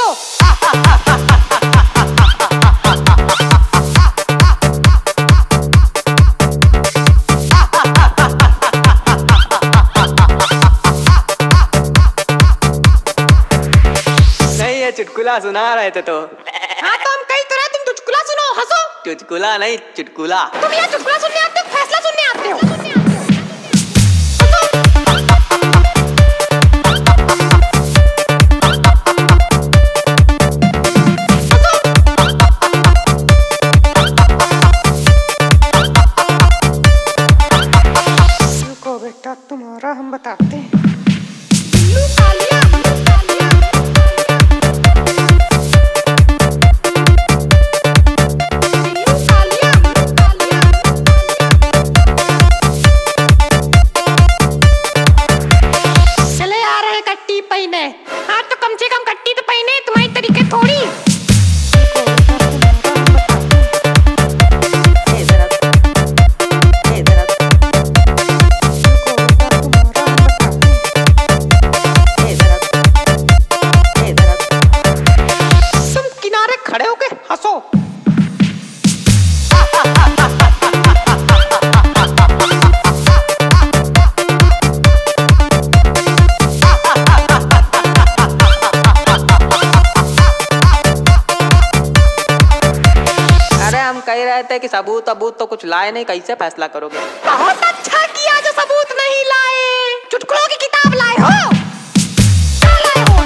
नहीं, ये चुटकुला सुना रहे थे तो। हाँ तो हम कही तो रहे, तुम चुटकुला सुनो, हंसो। चुटकुला नहीं, चुटकुला। तुम यहाँ चुटकुला सुनने आते हो, फैसला सुनने आते हो? रुको बेटा, तुम्हारा हम बताते हैं। बिल्लू कालिया, चले आ रहे कट्टी पहने। हाँ तो कम से कम कट्टी तो पहने, तुम्हारी तरीके थोड़ी। तुम किनारे खड़े होके हंसो। कह रहे थे कि सबूत तो कुछ लाए नहीं, कैसे फैसला करोगे? बहुत अच्छा किया जो सबूत नहीं लाए, चुटकुलों की किताब लाए हो। क्या लाए हो?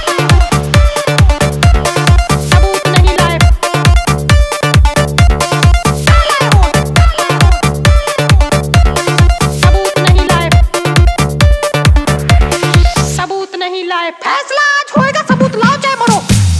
सबूत नहीं लाए। क्या लाए हो? सबूत नहीं लाए। सबूत नहीं लाए। फैसला आज होएगा, सबूत लाओ चाहे मरो।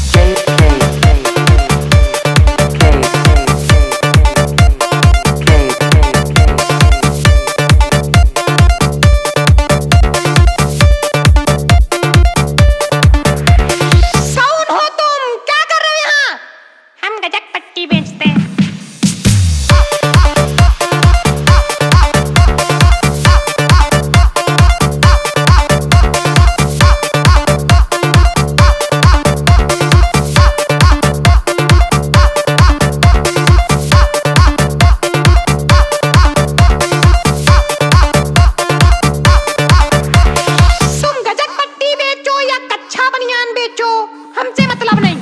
हमसे मतलब नहीं।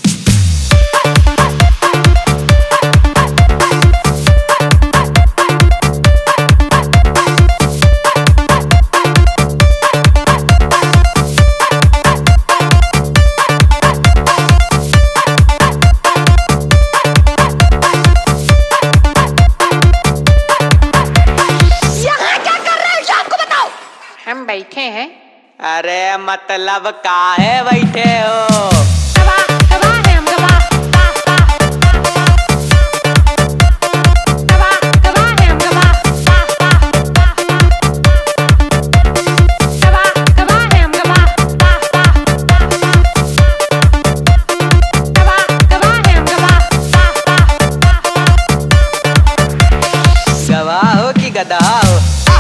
यहाँ क्या कर रहे हो, शाम को बताओ। हम बैठे हैं। अरे मतलब काहे बैठे हो? गवाह है हम, गवाह है हम, गवाह है हम, गवाह है हम, गवाह हो कि गधा हो?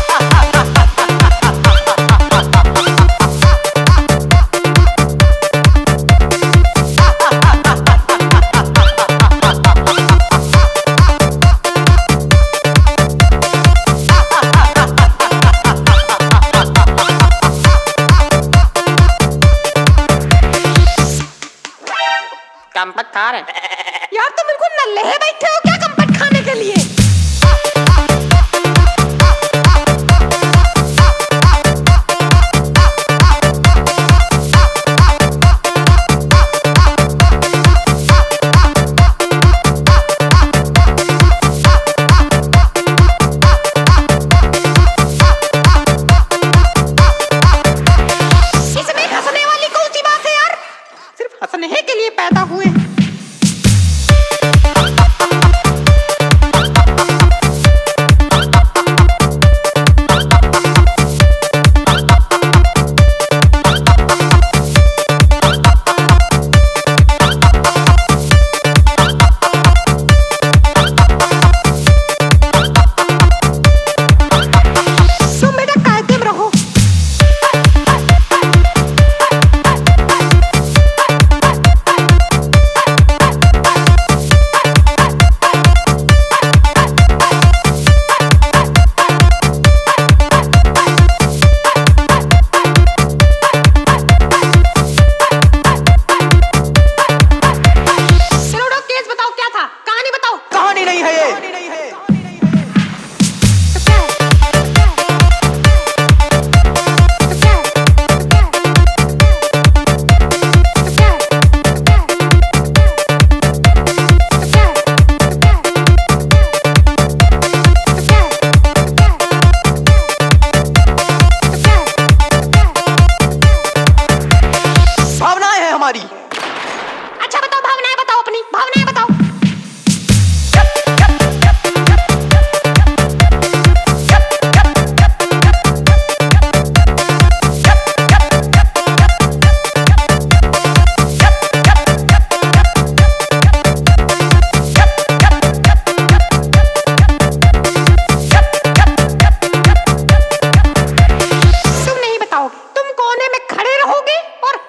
कंपट खा रहे यार, तुम बिल्कुल नल्ले है, बैठे हो क्या कंपट खाने के लिए? इसमें हंसने वाली कौन सी बात है यार? सिर्फ हंसने के लिए पैदा हुए।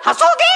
हंसोगे